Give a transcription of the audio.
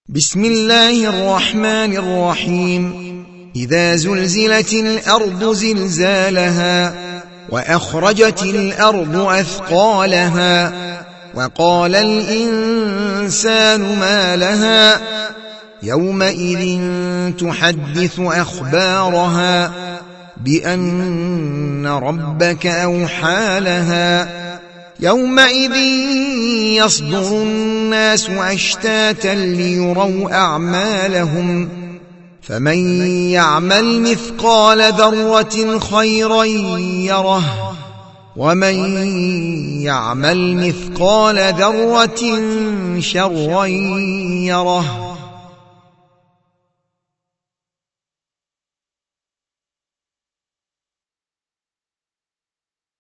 بسم الله الرحمن الرحيم. إذا زلزلت الأرض زلزالها وأخرجت الأرض أثقالها وقال الإنسان ما لها يومئذ تحدث أخبارها بأن ربك أوحى لها يومئذ يصدر الناس أشتاتا ليروا أعمالهم فمن يعمل مثقال ذرة خيرا يره ومن يعمل مثقال ذرة شرا يره.